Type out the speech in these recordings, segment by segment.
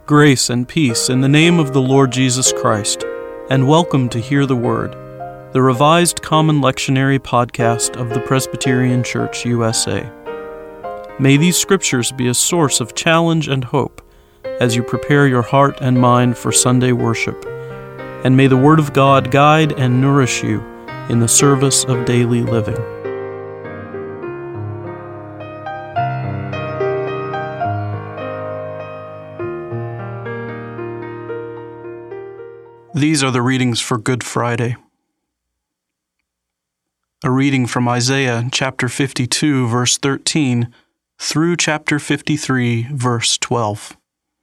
Grace and peace in the name of the Lord Jesus Christ, and welcome to Hear the Word, the Revised Common Lectionary podcast of the Presbyterian Church, USA. May these scriptures be a source of challenge and hope as you prepare your heart and mind for Sunday worship, and may the Word of God guide and nourish you in the service of daily living. These are the readings for Good Friday. A reading from Isaiah chapter 52, verse 13, through chapter 53, verse 12.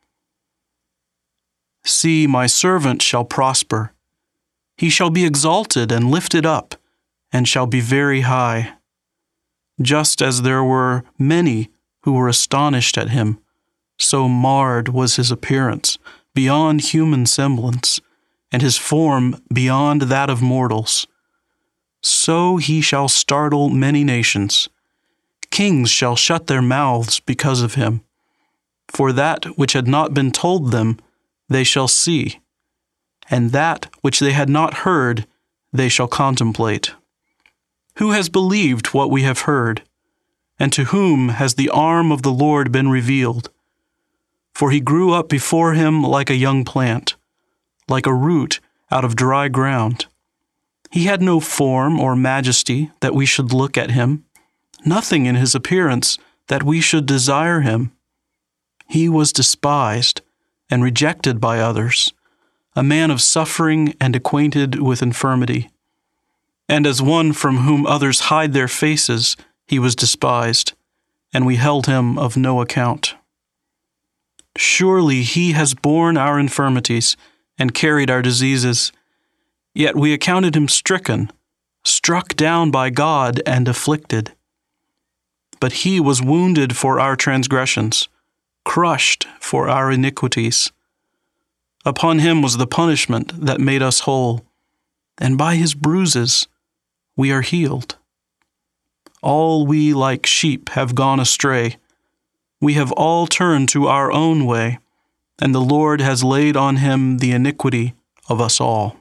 See, my servant shall prosper. He shall be exalted and lifted up, and shall be very high. Just as there were many who were astonished at him, so marred was his appearance, beyond human semblance, and his form beyond that of mortals. So he shall startle many nations. Kings shall shut their mouths because of him. For that which had not been told them, they shall see, and that which they had not heard, they shall contemplate. Who has believed what we have heard? And to whom has the arm of the Lord been revealed? For he grew up before him like a young plant, like a root out of dry ground. He had no form or majesty that we should look at him, nothing in his appearance that we should desire him. He was despised and rejected by others, a man of suffering and acquainted with infirmity. And as one from whom others hide their faces, he was despised, and we held him of no account. Surely he has borne our infirmities and carried our diseases. Yet we accounted him stricken, struck down by God, and afflicted. But he was wounded for our transgressions, crushed for our iniquities. Upon him was the punishment that made us whole, and by his bruises we are healed. All we like sheep have gone astray. We have all turned to our own way, and the Lord has laid on him the iniquity of us all.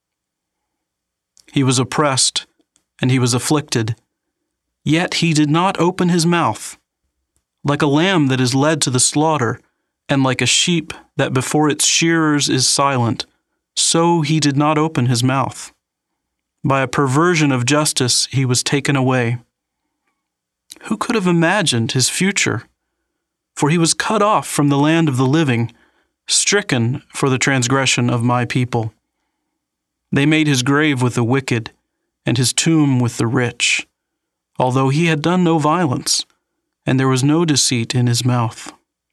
He was oppressed, and he was afflicted, yet he did not open his mouth. Like a lamb that is led to the slaughter, and like a sheep that before its shearers is silent, so he did not open his mouth. By a perversion of justice he was taken away. Who could have imagined his future? For he was cut off from the land of the living, stricken for the transgression of my people. They made his grave with the wicked, and his tomb with the rich, although he had done no violence, and there was no deceit in his mouth.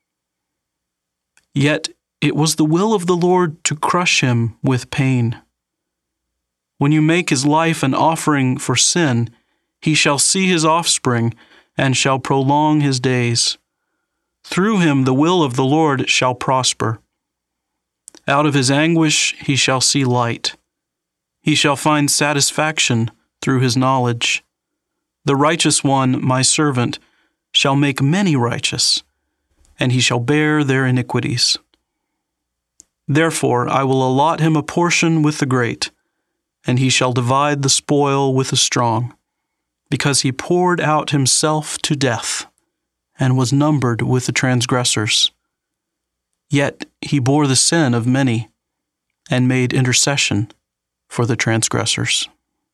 Yet it was the will of the Lord to crush him with pain. When you make his life an offering for sin, he shall see his offspring, and shall prolong his days. Through him the will of the Lord shall prosper. Out of his anguish he shall see light. He shall find satisfaction through his knowledge. The righteous one, my servant, shall make many righteous, and he shall bear their iniquities. Therefore I will allot him a portion with the great, and he shall divide the spoil with the strong, because he poured out himself to death, and was numbered with the transgressors. Yet he bore the sin of many, and made intercession for the transgressors.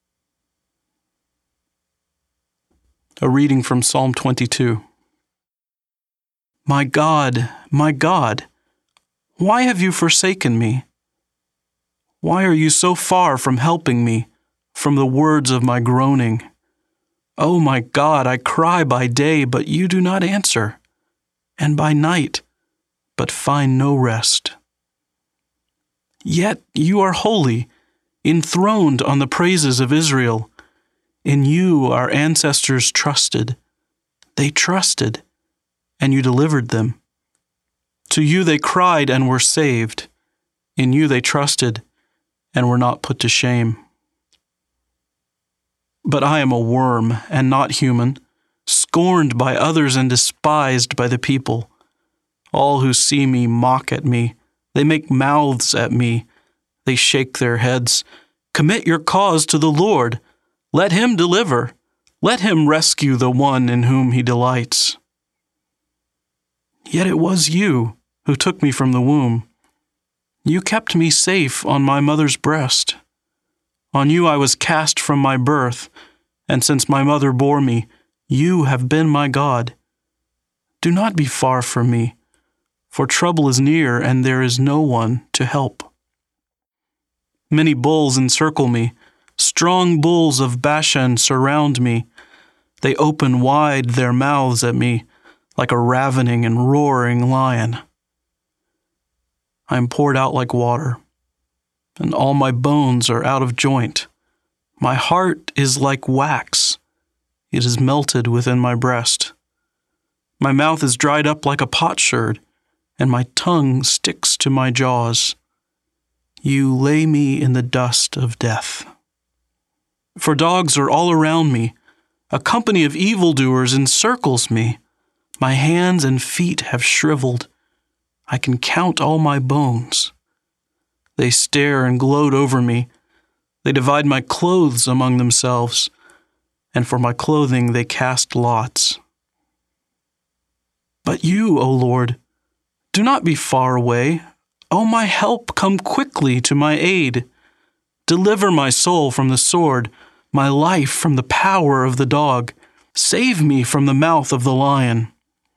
A reading from Psalm 22. My God, why have you forsaken me? Why are you so far from helping me, from the words of my groaning? O my God, I cry by day, but you do not answer, and by night, but find no rest. Yet you are holy, enthroned on the praises of Israel. In you our ancestors trusted. They trusted, and you delivered them. To you they cried and were saved. In you they trusted and were not put to shame. But I am a worm and not human, scorned by others and despised by the people. All who see me mock at me. They make mouths at me. They shake their heads. Commit your cause to the Lord. Let him deliver. Let him rescue the one in whom he delights. Yet it was you who took me from the womb. You kept me safe on my mother's breast. On you I was cast from my birth, and since my mother bore me, you have been my God. Do not be far from me, for trouble is near, and there is no one to help. Many bulls encircle me. Strong bulls of Bashan surround me. They open wide their mouths at me, like a ravening and roaring lion. I am poured out like water, and all my bones are out of joint. My heart is like wax. It is melted within my breast. My mouth is dried up like a potsherd, and my tongue sticks to my jaws. You lay me in the dust of death. For dogs are all around me. A company of evildoers encircles me. My hands and feet have shriveled. I can count all my bones. They stare and gloat over me. They divide my clothes among themselves, and for my clothing they cast lots. But you, O Lord, do not be far away. O my help, come quickly to my aid. Deliver my soul from the sword, my life from the power of the dog. Save me from the mouth of the lion.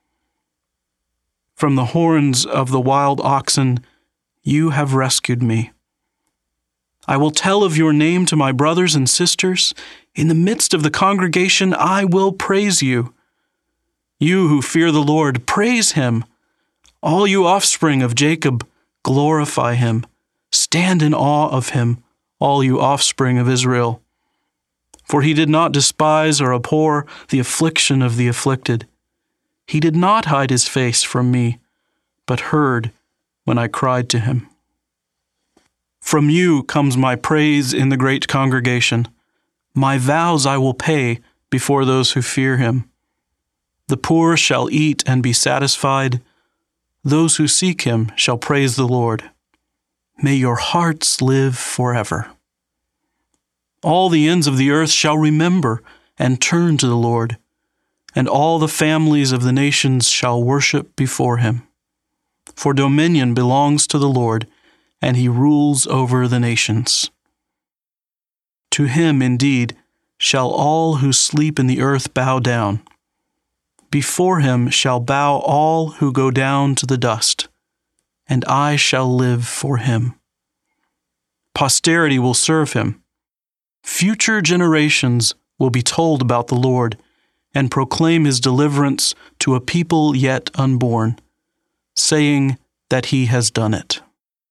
From the horns of the wild oxen, you have rescued me. I will tell of your name to my brothers and sisters. In the midst of the congregation, I will praise you. You who fear the Lord, praise him. All you offspring of Jacob, glorify him. Stand in awe of him, all you offspring of Israel. For he did not despise or abhor the affliction of the afflicted. He did not hide his face from me, but heard when I cried to him. From you comes my praise in the great congregation. My vows I will pay before those who fear him. The poor shall eat and be satisfied. Those who seek him shall praise the Lord. May your hearts live forever. All the ends of the earth shall remember and turn to the Lord, and all the families of the nations shall worship before him. For dominion belongs to the Lord, and he rules over the nations. To him, indeed, shall all who sleep in the earth bow down. Before him shall bow all who go down to the dust, and I shall live for him. Posterity will serve him. Future generations will be told about the Lord and proclaim his deliverance to a people yet unborn, saying that he has done it.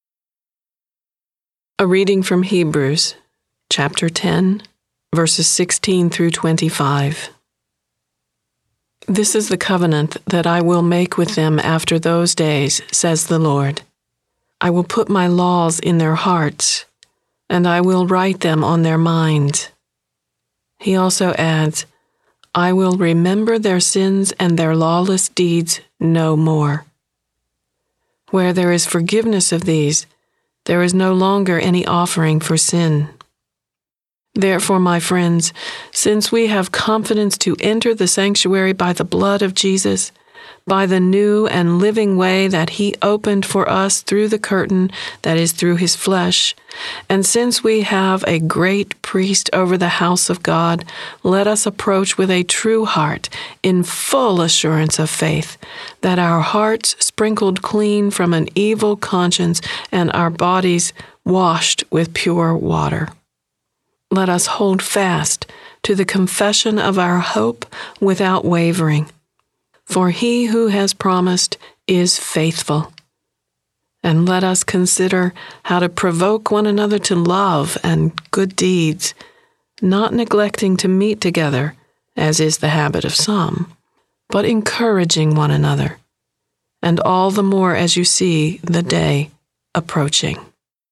A reading from Hebrews, chapter 10, verses 16 through 25. This is the covenant that I will make with them after those days, says the Lord. I will put my laws in their hearts, and I will write them on their minds. He also adds, I will remember their sins and their lawless deeds no more. Where there is forgiveness of these, there is no longer any offering for sin. Therefore, my friends, since we have confidence to enter the sanctuary by the blood of Jesus, by the new and living way that he opened for us through the curtain that is through his flesh, and since we have a great priest over the house of God, let us approach with a true heart, in full assurance of faith, that our hearts sprinkled clean from an evil conscience and our bodies washed with pure water. Let us hold fast to the confession of our hope without wavering. For he who has promised is faithful. And let us consider how to provoke one another to love and good deeds, not neglecting to meet together, as is the habit of some, but encouraging one another, and all the more as you see the day approaching.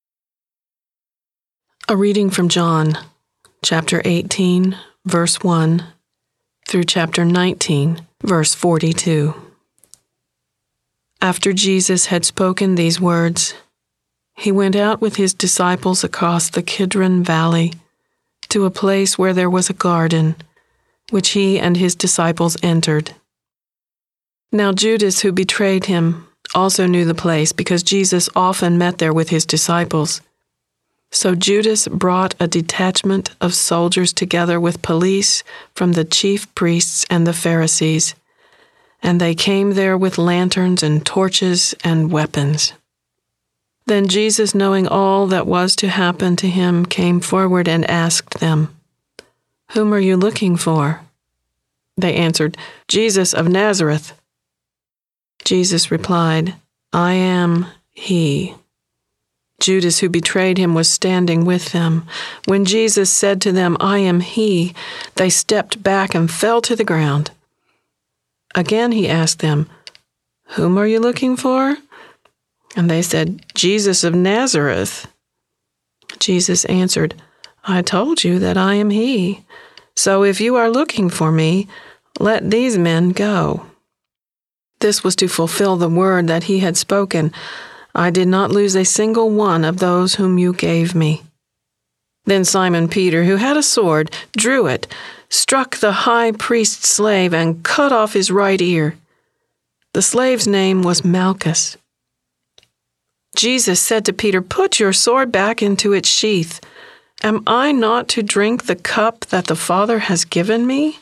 A reading from John, chapter 18, verse 1, through chapter 19, verse 42. After Jesus had spoken these words, he went out with his disciples across the Kidron Valley to a place where there was a garden, which he and his disciples entered. Now Judas, who betrayed him, also knew the place because Jesus often met there with his disciples. So Judas brought a detachment of soldiers together with police from the chief priests and the Pharisees, and they came there with lanterns and torches and weapons. Then Jesus, knowing all that was to happen to him, came forward and asked them, "Whom are you looking for?" They answered, "Jesus of Nazareth." Jesus replied, "I am he." Judas, who betrayed him, was standing with them. When Jesus said to them, "I am he," they stepped back and fell to the ground. Again he asked them, "Whom are you looking for?" And they said, "Jesus of Nazareth." Jesus answered, "I told you that I am he. So if you are looking for me, let these men go." This was to fulfill the word that he had spoken, "I did not lose a single one of those whom you gave me." Then Simon Peter, who had a sword, drew it, struck the high priest's slave, and cut off his right ear. The slave's name was Malchus. Jesus said to Peter, "Put your sword back into its sheath. Am I not to drink the cup that the Father has given me?"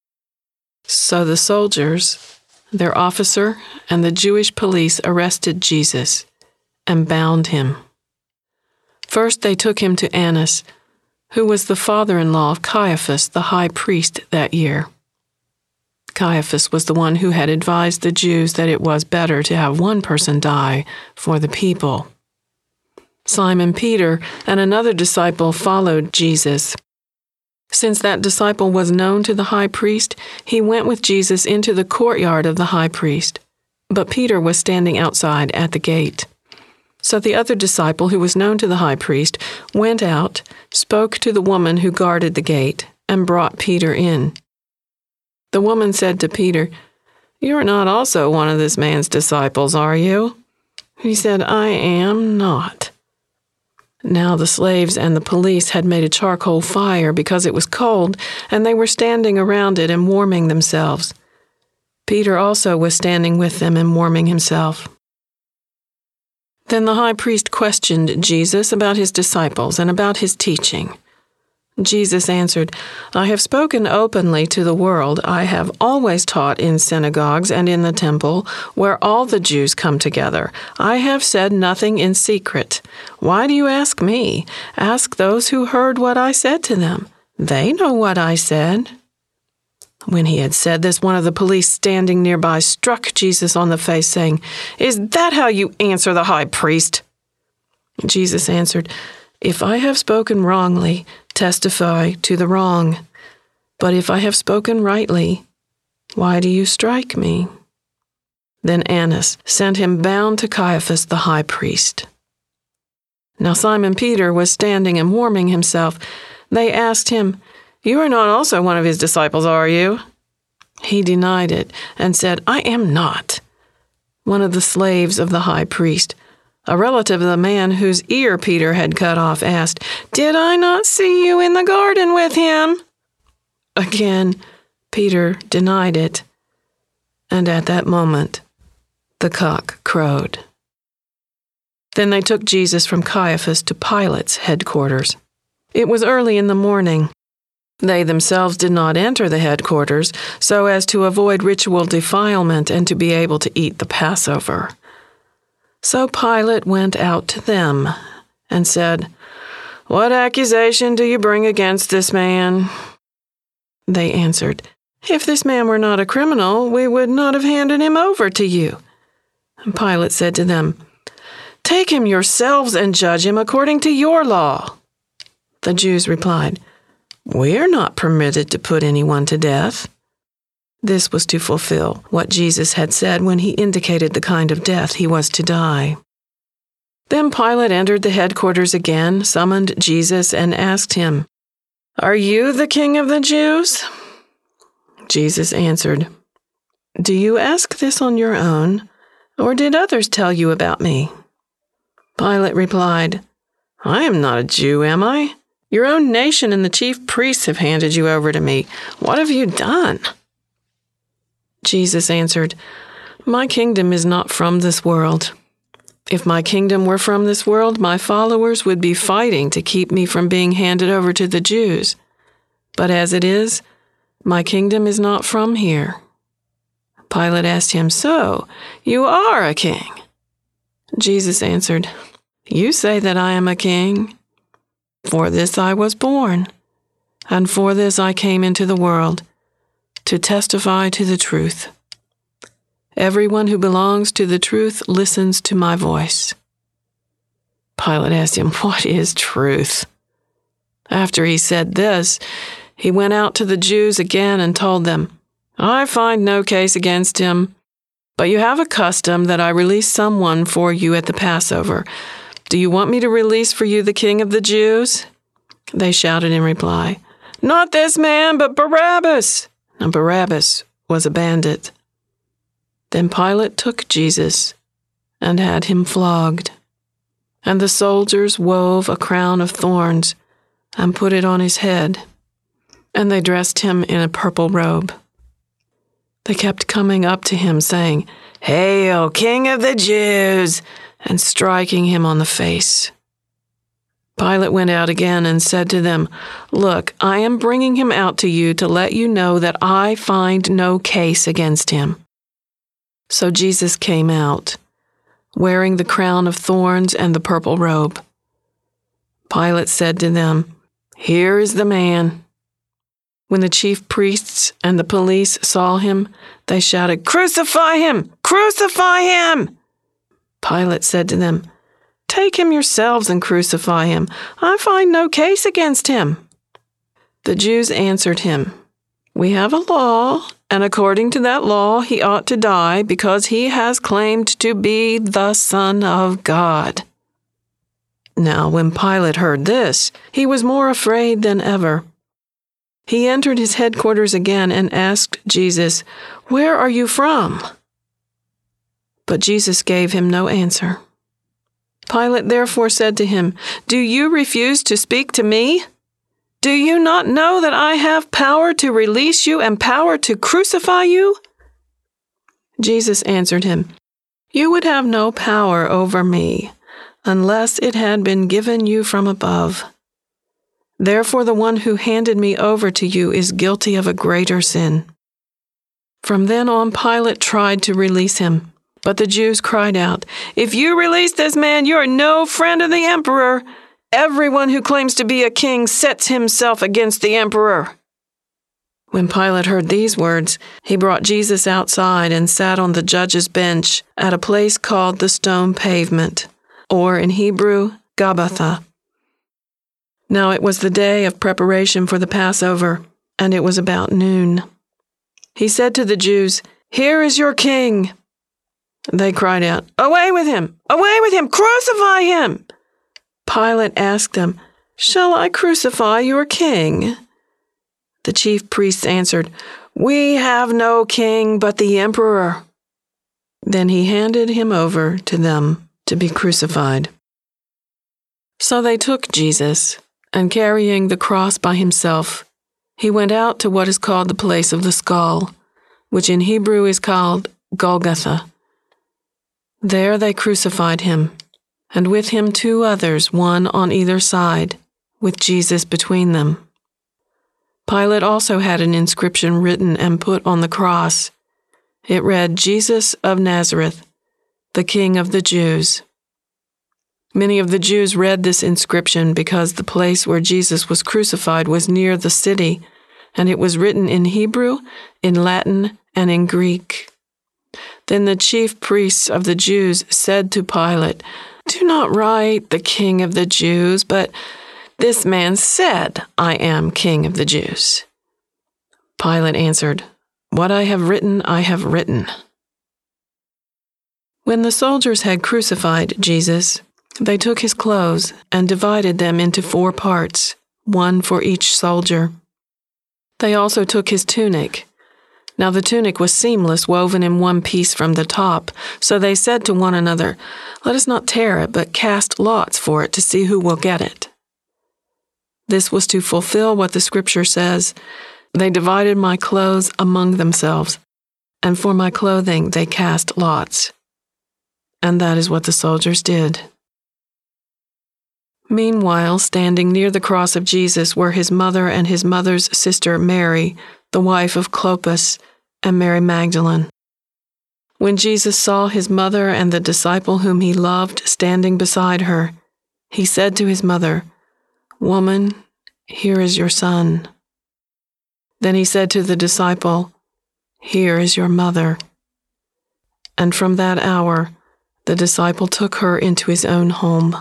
So the soldiers, their officer, and the Jewish police arrested Jesus and bound him. First they took him to Annas, who was the father-in-law of Caiaphas, the high priest that year. Caiaphas was the one who had advised the Jews that it was better to have one person die for the people. Simon Peter and another disciple followed Jesus. Since that disciple was known to the high priest, he went with Jesus into the courtyard of the high priest. But Peter was standing outside at the gate. So the other disciple, who was known to the high priest, went out, spoke to the woman who guarded the gate, and brought Peter in. The woman said to Peter, "You are not also one of this man's disciples, are you?" He said, "I am not." Now the slaves and the police had made a charcoal fire because it was cold, and they were standing around it and warming themselves. Peter also was standing with them and warming himself. Then the high priest questioned Jesus about his disciples and about his teaching. Jesus answered, "I have spoken openly to the world. I have always taught in synagogues and in the temple, where all the Jews come together. I have said nothing in secret. Why do you ask me? Ask those who heard what I said to them. They know what I said." When he had said this, one of the police standing nearby struck Jesus on the face, saying, "Is that how you answer the high priest?" Jesus answered, "If I have spoken wrongly, testify to the wrong. But if I have spoken rightly, why do you strike me?" Then Annas sent him bound to Caiaphas the high priest. Now Simon Peter was standing and warming himself. They asked him, "You are not also one of his disciples, are you?" He denied it and said, "I am not." One of the slaves of the high priest, a relative of the man whose ear Peter had cut off, asked, "Did I not see you in the garden with him?" Again, Peter denied it, and at that moment, the cock crowed. Then they took Jesus from Caiaphas to Pilate's headquarters. It was early in the morning. They themselves did not enter the headquarters so as to avoid ritual defilement and to be able to eat the Passover. So Pilate went out to them and said, "What accusation do you bring against this man?" They answered, "If this man were not a criminal, we would not have handed him over to you." And Pilate said to them, "Take him yourselves and judge him according to your law." The Jews replied, "We are not permitted to put anyone to death." This was to fulfill what Jesus had said when he indicated the kind of death he was to die. Then Pilate entered the headquarters again, summoned Jesus, and asked him, "Are you the king of the Jews?" Jesus answered, "Do you ask this on your own, Or did others tell you about me?" Pilate replied, "I am not a Jew, am I? Your own nation and the chief priests have handed you over to me. What have you done?" Jesus answered, "My kingdom is not from this world. If my kingdom were from this world, my followers would be fighting to keep me from being handed over to the Jews. But as it is, my kingdom is not from here." Pilate asked him, "So, you are a king?" Jesus answered, "You say that I am a king. For this I was born, and for this I came into the world, to testify to the truth. Everyone who belongs to the truth listens to my voice." Pilate asked him, "What is truth?" After he said this, he went out to the Jews again and told them, "I find no case against him, but you have a custom that I release someone for you at the Passover. Do you want me to release for you the King of the Jews?" They shouted in reply, "Not this man, but Barabbas!" And Barabbas was a bandit. Then Pilate took Jesus and had him flogged. And the soldiers wove a crown of thorns and put it on his head. And they dressed him in a purple robe. They kept coming up to him, saying, "Hail, King of the Jews!" and striking him on the face. Pilate went out again and said to them, "Look, I am bringing him out to you to let you know that I find no case against him." So Jesus came out, wearing the crown of thorns and the purple robe. Pilate said to them, "Here is the man." When the chief priests and the police saw him, they shouted, "Crucify him! Crucify him!" Pilate said to them, "Take him yourselves and crucify him. I find no case against him." The Jews answered him, "We have a law, and according to that law he ought to die because he has claimed to be the Son of God." Now when Pilate heard this, he was more afraid than ever. He entered his headquarters again and asked Jesus, "Where are you from?" But Jesus gave him no answer. Pilate therefore said to him, "Do you refuse to speak to me? Do you not know that I have power to release you and power to crucify you?" Jesus answered him, "You would have no power over me unless it had been given you from above. Therefore the one who handed me over to you is guilty of a greater sin." From then on Pilate tried to release him, but the Jews cried out, "If you release this man, you are no friend of the emperor. Everyone who claims to be a king sets himself against the emperor." When Pilate heard these words, he brought Jesus outside and sat on the judge's bench at a place called the Stone Pavement, or in Hebrew, Gabbatha. Now it was the day of preparation for the Passover, and it was about noon. He said to the Jews, "Here is your king." They cried out, "Away with him! Away with him! Crucify him!" Pilate asked them, "Shall I crucify your king?" The chief priests answered, "We have no king but the emperor." Then he handed him over to them to be crucified. So they took Jesus, and carrying the cross by himself, he went out to what is called the place of the skull, which in Hebrew is called Golgotha. There they crucified him, and with him 2 others, one on either side, with Jesus between them. Pilate also had an inscription written and put on the cross. It read, "Jesus of Nazareth, the King of the Jews." Many of the Jews read this inscription because the place where Jesus was crucified was near the city, and it was written in Hebrew, in Latin, and in Greek. Then the chief priests of the Jews said to Pilate, "Do not write the King of the Jews, but this man said, 'I am King of the Jews.'" Pilate answered, "What I have written, I have written." When the soldiers had crucified Jesus, they took his clothes and divided them into 4 parts, one for each soldier. They also took his tunic, Now the tunic was seamless, woven in one piece from the top. So they said to one another, "Let us not tear it, but cast lots for it to see who will get it." This was to fulfill what the scripture says, "They divided my clothes among themselves, and for my clothing they cast lots." And that is what the soldiers did. Meanwhile, standing near the cross of Jesus were his mother and his mother's sister Mary, the wife of Clopas, and Mary Magdalene. When Jesus saw his mother and the disciple whom he loved standing beside her, he said to his mother, "Woman, here is your son." Then he said to the disciple, "Here is your mother." And from that hour, the disciple took her into his own home.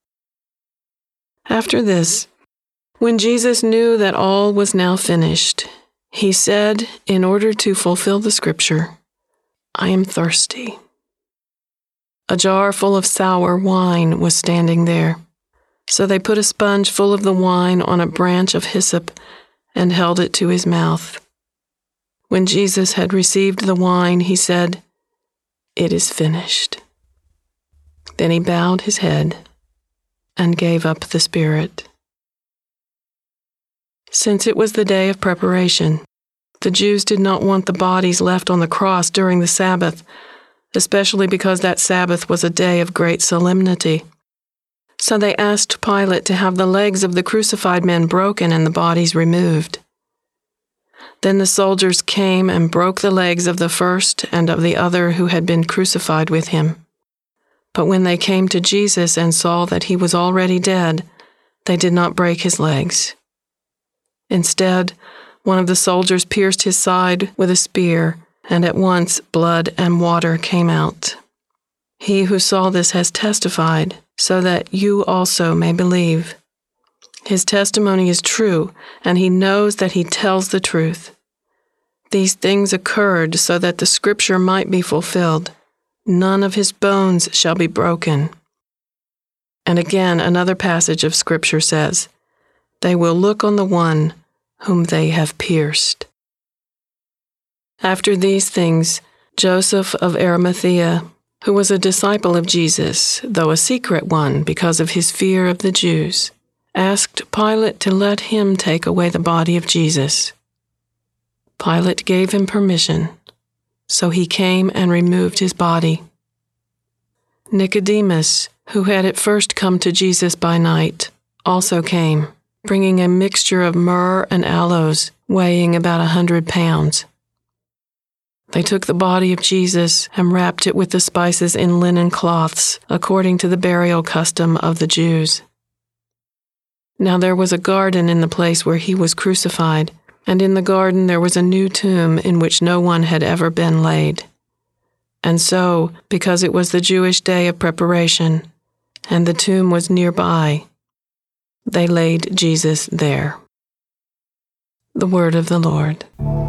After this, when Jesus knew that all was now finished, he said, in order to fulfill the scripture, "I am thirsty." A jar full of sour wine was standing there. So they put a sponge full of the wine on a branch of hyssop and held it to his mouth. When Jesus had received the wine, he said, "It is finished." Then he bowed his head and gave up the spirit. Since it was the day of preparation, the Jews did not want the bodies left on the cross during the Sabbath, especially because that Sabbath was a day of great solemnity. So they asked Pilate to have the legs of the crucified men broken and the bodies removed. Then the soldiers came and broke the legs of the first and of the other who had been crucified with him. But when they came to Jesus and saw that he was already dead, they did not break his legs. Instead, one of the soldiers pierced his side with a spear, and at once blood and water came out. He who saw this has testified, so that you also may believe. His testimony is true, and he knows that he tells the truth. These things occurred so that the scripture might be fulfilled. None of his bones shall be broken. And again, another passage of scripture says, "They will look on the one whom they have pierced." After these things, Joseph of Arimathea, who was a disciple of Jesus, though a secret one because of his fear of the Jews, asked Pilate to let him take away the body of Jesus. Pilate gave him permission, so he came and removed his body. Nicodemus, who had at first come to Jesus by night, also came, bringing a mixture of myrrh and aloes, weighing about 100 pounds. They took the body of Jesus and wrapped it with the spices in linen cloths, according to the burial custom of the Jews. Now there was a garden in the place where he was crucified, and in the garden there was a new tomb in which no one had ever been laid. And so, because it was the Jewish day of preparation, and the tomb was nearby, they laid Jesus there. The word of the Lord.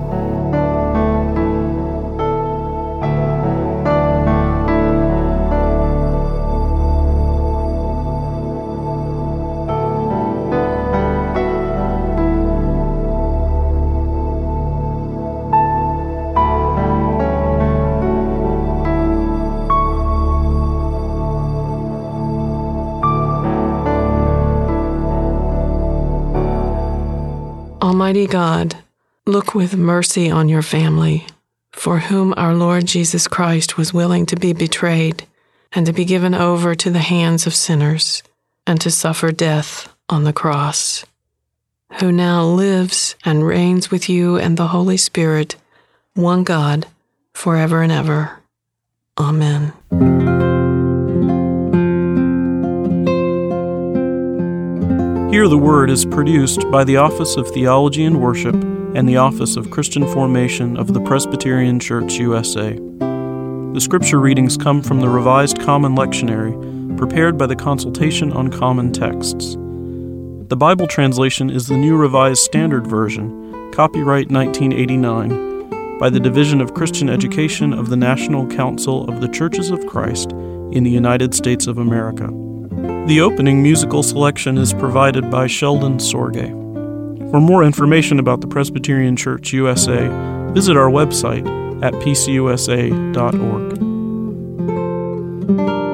Almighty God, look with mercy on your family, for whom our Lord Jesus Christ was willing to be betrayed and to be given over to the hands of sinners and to suffer death on the cross, who now lives and reigns with you and the Holy Spirit, one God, forever and ever. Amen. Hear the Word is produced by the Office of Theology and Worship and the Office of Christian Formation of the Presbyterian Church USA. The scripture readings come from the Revised Common Lectionary, prepared by the Consultation on Common Texts. The Bible translation is the New Revised Standard Version, copyright 1989, by the Division of Christian Education of the National Council of the Churches of Christ in the United States of America. The opening musical selection is provided by Sheldon Sorge. For more information about the Presbyterian Church USA, visit our website at pcusa.org.